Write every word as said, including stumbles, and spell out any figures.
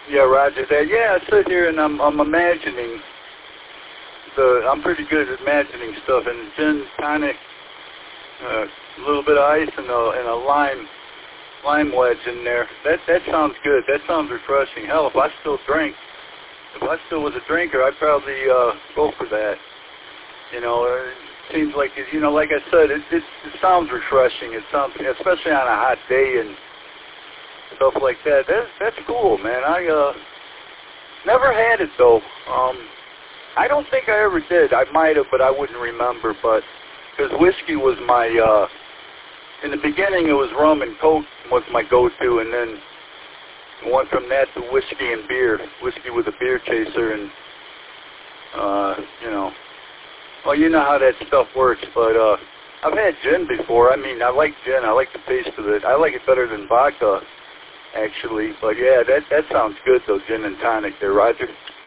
Yeah, Roger that. Yeah, I sit here and I'm I'm imagining the. I'm pretty good at imagining stuff, and gin tonic, uh, a little bit of ice and a and a lime lime wedge in there. That that sounds good. That sounds refreshing. Hell, if I still drink, if I still was a drinker, I'd probably uh, go for that. You know, it seems like it, you know, like I said, it, it it sounds refreshing. It sounds, especially on a hot day and stuff like that. That's that's cool, man. I uh never had it though. Um, I don't think I ever did. I might have, but I wouldn't remember. But because whiskey was my uh, in the beginning, it was rum and coke was my go-to, and then went from that to whiskey and beer. Whiskey with a beer chaser, and uh, you know, well, you know how that stuff works. But uh, I've had gin before. I mean, I like gin. I like the taste of it. I like it better than vodka, actually. But yeah, that that sounds good though, gin and tonic there, Roger.